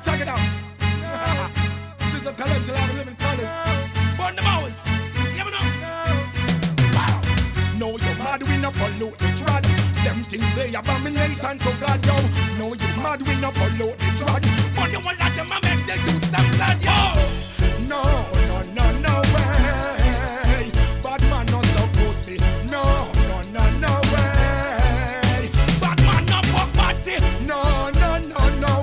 check it out. This is a collection of living colors. Burn the bowers. Give it up. Wow. No, you're mad, we no pollute the trad. Them things they abomination to God, yo. No, you're mad, we no pollute the trad. But you want let them a make the dudes them glad, yo. No, no, no, no way. Bad man not so pussy. No, no, no, no way. Bad man not fuck body. No, no, no, no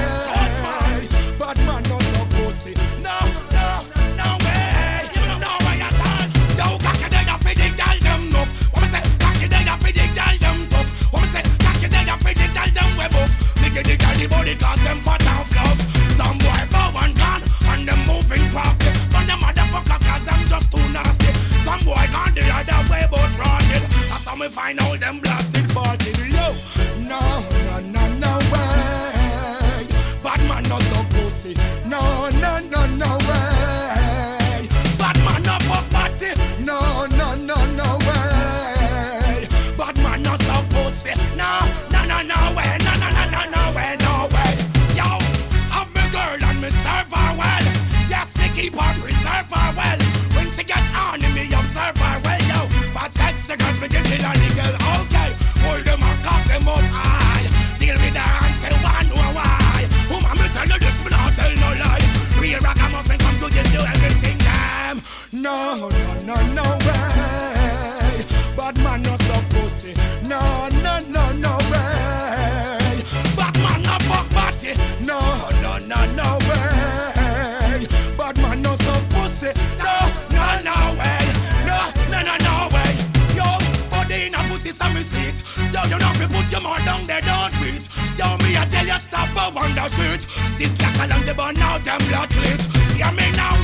way. Bad man not so pussy. No, no, no way. No way at all. Yo, cocky they a fi the girl them nuff. What me say? Cocky they a fi the girl them tough. What me say? Cocky they a fi the girl them we buff. Nigga the girl the body cause them fat and fluff. Some boy bow and gone and them moving crafty. But them motherfuckers cause them just too nasty. Some boy gone the other way but rotted. That's how me find out them blasted faulted. Yo, no, no, no, no way. Bad man not so pussy. No, no, no, no way. Bad man not fuck body. No, no, no, no way. Bad man not so pussy. No, no, no, no way. No, no, no, no, no way, no way. Yo, have me girl and me serve her well. Yes, me keep her preserve her well. When she gets on me observe her well, yo. For 10 seconds me get it on the girl. Okay, hold them and cock them up high. Deal with her and say one know why. Woman me tell you this, me not tell no lie. Real ragamuffin come to you do everything damn. No, no, no, no way. Bad man not so pussy. No, no, no, no way. Bad man not fuck body. No, no, no, no way. Bad man not so pussy. No, no, no way. No, no, no, no way. Yo, body in a pussy some receipt. Yo, you know if you put your mouth down there, don't tweet. Yo, me I tell you stop a wonder shit. Sister Kalonji but now them blood lit. Hear me now